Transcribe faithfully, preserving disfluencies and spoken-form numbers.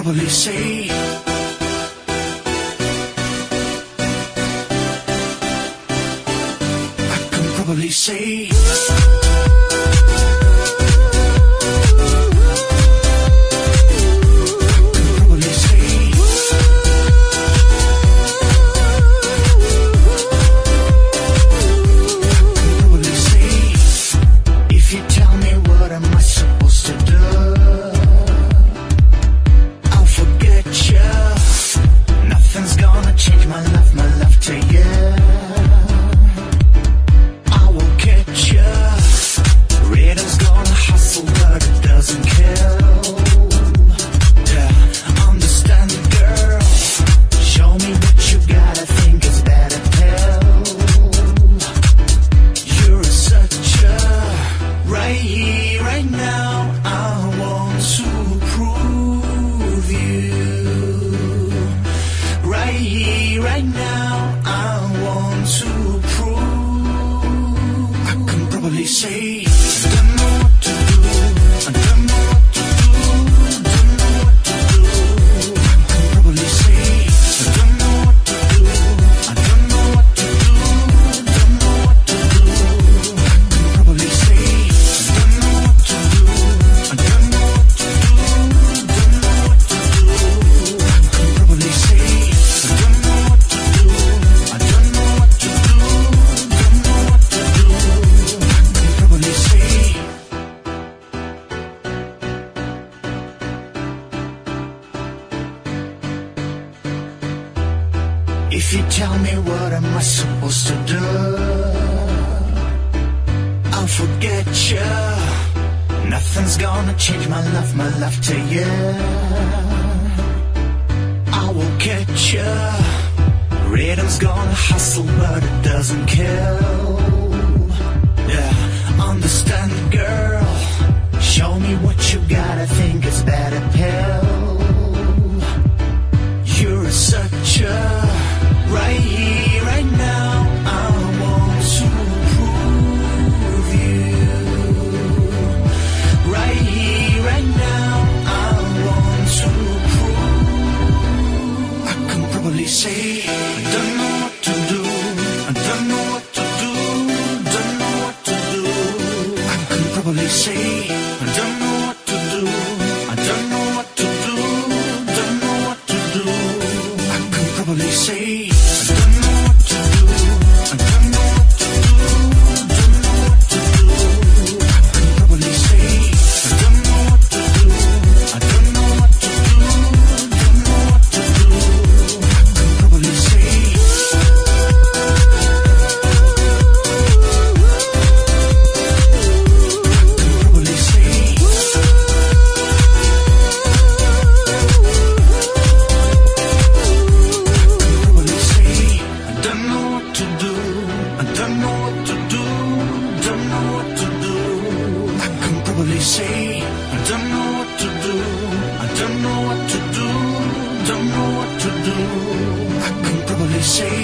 probably say I can probably say right now, I want to prove I can probably say I don't know what to do, I don't know what to do, don't know what to do. I can probably say I don't know what to do, I don't know what to do, don't know what to do. I can probably say I don't know what to do, I don't know what to do, don't know what to do. I can probably say if you tell me what am I supposed to do, I'll forget you. Nothing's gonna change my love, my love to you. I will get you. Rhythm's gonna hustle, but it doesn't kill. Yeah, understand, girl. Show me what you got, I think it's better pill. You're such a right here, right now, I want to prove you. Right here, right now, I want to prove I can probably say I don't know what to do, I don't know what to do, don't know what to do. I can probably say I don't know what to do, I don't know what to do, don't know what to do. I can probably say say I don't know what to do, I don't know what to do, don't know what to do. I can probably say